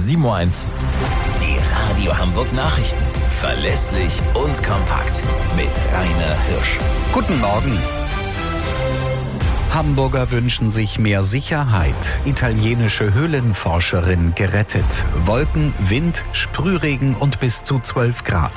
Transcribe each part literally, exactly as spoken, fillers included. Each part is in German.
sieben Uhr eins. Die Radio Hamburg Nachrichten. Verlässlich und kompakt. Mit Rainer Hirsch. Guten Morgen. Hamburger wünschen sich mehr Sicherheit. Italienische Höhlenforscherin gerettet. Wolken, Wind, Sprühregen und bis zu zwölf Grad.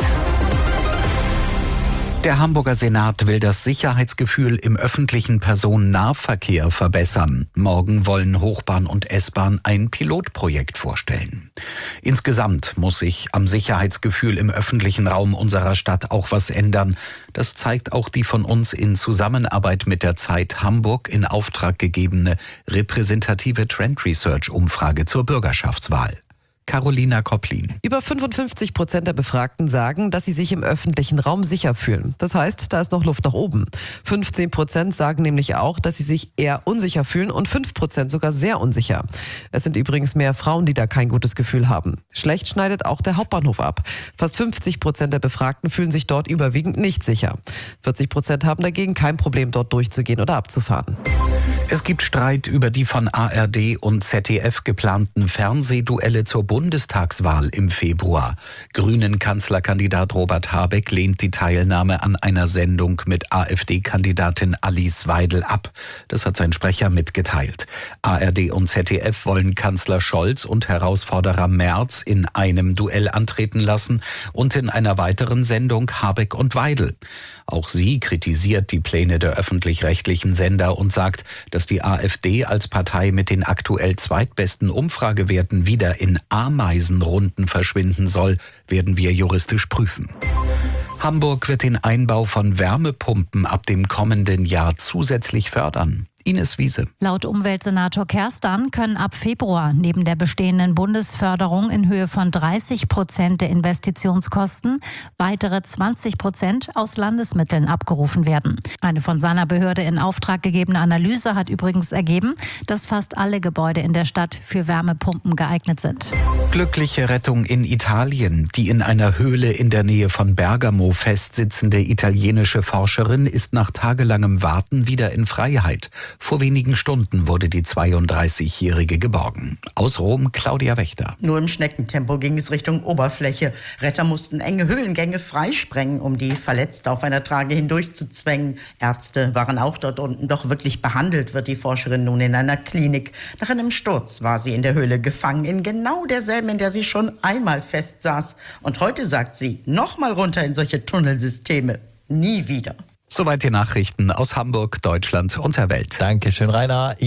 Der Hamburger Senat will das Sicherheitsgefühl im öffentlichen Personennahverkehr verbessern. Morgen wollen Hochbahn und S-Bahn ein Pilotprojekt vorstellen. Insgesamt muss sich am Sicherheitsgefühl im öffentlichen Raum unserer Stadt auch was ändern. Das zeigt auch die von uns in Zusammenarbeit mit der Zeit Hamburg in Auftrag gegebene repräsentative Trend Research Umfrage zur Bürgerschaftswahl. Carolina Kopplin. Über fünfundfünfzig Prozent der Befragten sagen, dass sie sich im öffentlichen Raum sicher fühlen. Das heißt, da ist noch Luft nach oben. fünfzehn Prozent sagen nämlich auch, dass sie sich eher unsicher fühlen und fünf Prozent sogar sehr unsicher. Es sind übrigens mehr Frauen, die da kein gutes Gefühl haben. Schlecht schneidet auch der Hauptbahnhof ab. Fast fünfzig Prozent der Befragten fühlen sich dort überwiegend nicht sicher. vierzig Prozent haben dagegen kein Problem, dort durchzugehen oder abzufahren. Es gibt Streit über die von A R D und Z D F geplanten Fernsehduelle zur Bundestagswahl im Februar. Grünen-Kanzlerkandidat Robert Habeck lehnt die Teilnahme an einer Sendung mit A f D-Kandidatin Alice Weidel ab. Das hat sein Sprecher mitgeteilt. A R D und Z D F wollen Kanzler Scholz und Herausforderer Merz in einem Duell antreten lassen und in einer weiteren Sendung Habeck und Weidel. Auch sie kritisiert die Pläne der öffentlich-rechtlichen Sender und sagt, dass die A f D als Partei mit den aktuell zweitbesten Umfragewerten wieder in Ameisenrunden verschwinden soll, werden wir juristisch prüfen. Hamburg wird den Einbau von Wärmepumpen ab dem kommenden Jahr zusätzlich fördern. Ines Wiese. Laut Umweltsenator Kerstan können ab Februar neben der bestehenden Bundesförderung in Höhe von dreißig Prozent der Investitionskosten weitere zwanzig Prozent aus Landesmitteln abgerufen werden. Eine von seiner Behörde in Auftrag gegebene Analyse hat übrigens ergeben, dass fast alle Gebäude in der Stadt für Wärmepumpen geeignet sind. Glückliche Rettung in Italien. Die in einer Höhle in der Nähe von Bergamo festsitzende italienische Forscherin ist nach tagelangem Warten wieder in Freiheit. Vor wenigen Stunden wurde die zweiunddreißigjährige geborgen. Aus Rom Claudia Wächter. Nur im Schneckentempo ging es Richtung Oberfläche. Retter mussten enge Höhlengänge freisprengen, um die Verletzte auf einer Trage hindurchzuzwängen. Ärzte waren auch dort unten. Doch wirklich behandelt wird die Forscherin nun in einer Klinik. Nach einem Sturz war sie in der Höhle gefangen, in genau derselben, in der sie schon einmal festsaß. Und heute sagt sie, nochmal runter in solche Tunnelsysteme. Nie wieder. Soweit die Nachrichten aus Hamburg, Deutschland und der Welt. Dankeschön, Rainer.